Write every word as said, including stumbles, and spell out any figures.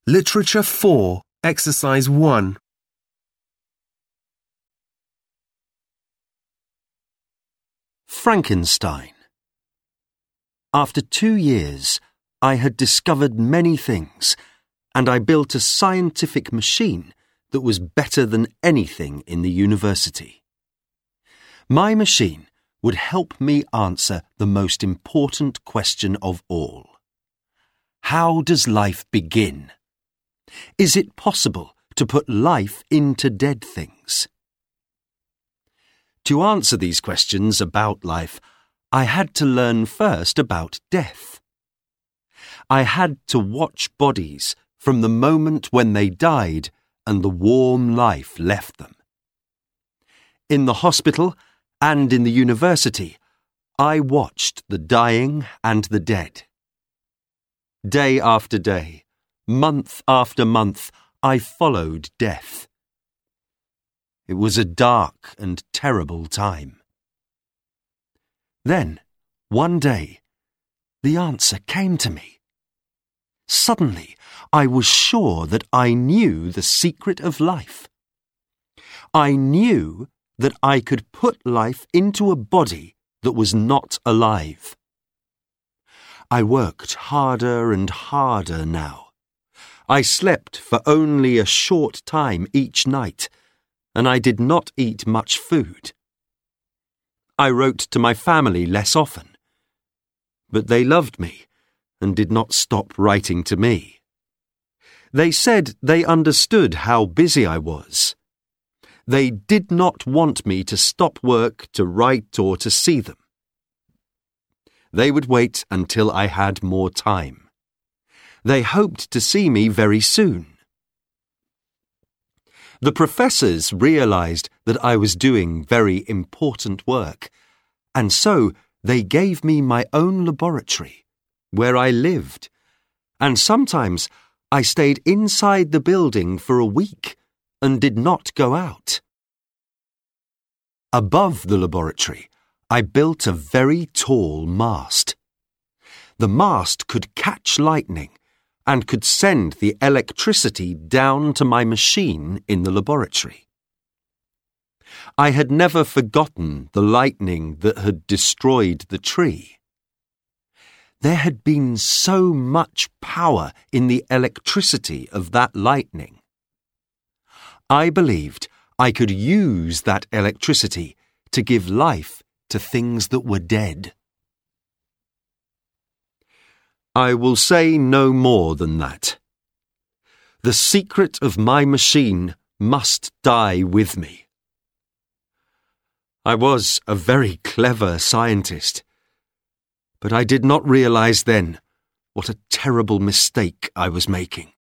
Literature four, Exercise one. Frankenstein. After two years, I had discovered many things, and I built a scientific machine that was better than anything in the university. My machine would help me answer the most important question of all. How does life begin? Is it possible to put life into dead things? To answer these questions about life, I had to learn first about death. I had to watch bodies from the moment when they died and the warm life left them. In the hospital and in the university, I watched the dying and the dead. Day after day, month after month, I followed death. It was a dark and terrible time. Then, one day, the answer came to me. Suddenly, I was sure that I knew the secret of life. I knew that I could put life into a body that was not alive. I worked harder and harder now. I slept for only a short time each night, and I did not eat much food. I wrote to my family less often, but they loved me and did not stop writing to me. They said they understood how busy I was. They did not want me to stop work to write or to see them. They would wait until I had more time. They hoped to see me very soon. The professors realized that I was doing very important work, and so they gave me my own laboratory, where I lived, and sometimes I stayed inside the building for a week and did not go out. Above the laboratory, I built a very tall mast. The mast could catch lightning and could send the electricity down to my machine in the laboratory. I had never forgotten the lightning that had destroyed the tree. There had been so much power in the electricity of that lightning. I believed I could use that electricity to give life to things that were dead. I will say no more than that. The secret of my machine must die with me. I was a very clever scientist, but I did not realize then what a terrible mistake I was making.